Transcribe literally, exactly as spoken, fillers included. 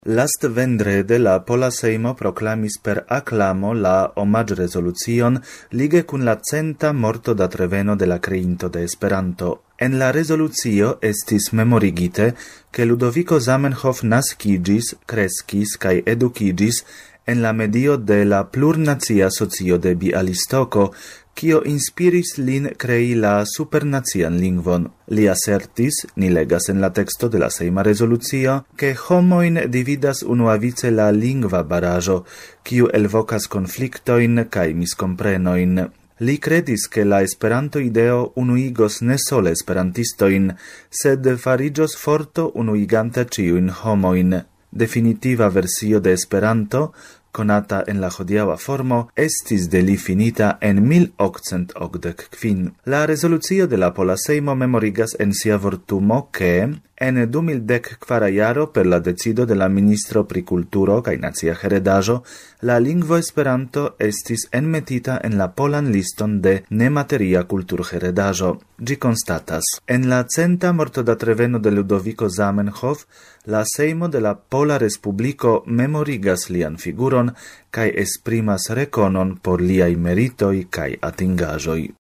Last vendrede la Pola Sejmo proklamis per acclamo la omaĝ-rezolucion lige kun la centa morto da treveno de la kreinto de Esperanto. En la rezolucio estis memorigite, ke Ludovico Zamenhof naskiĝis, kreskis kaj edukiĝis en la medio de la plurnacia socio de Bialistoko, kio inspiris lin krei la supernacian lingvon. Li assertis, ni legas en la teksto de la sejma rezolucio, ke homoin dividas unuavice la lingva baraĵo, kiu elvokas konfliktojn kaj miskomprenoin. Li credis che la Esperanto-ideo unuigos ne sole esperantistojn, sed fariĝos forto unuiganta ĉiujn homoin. Definitiva versio de Esperanto, conata en la hodiaŭa formo, estis de li finita en mil okcent okdek kvin. La rezolucio de la Pola Sejmo memorigas en sia vortumo ke en du mil dek kvara jaro per la decido de la ministro pri kulturo kaj nacia heredaĵo, la lingvo Esperanto estis enmetita en la polan liston de nemateria kulturheredaĵo. Ĝi konstatas: en la centa mortodatreveno de Ludovico Zamenhof, la Sejmo de la Pola Respubliko memorigas lian figuron kaj esprimas rekonon por liaj meritoj kaj atingaĵoj.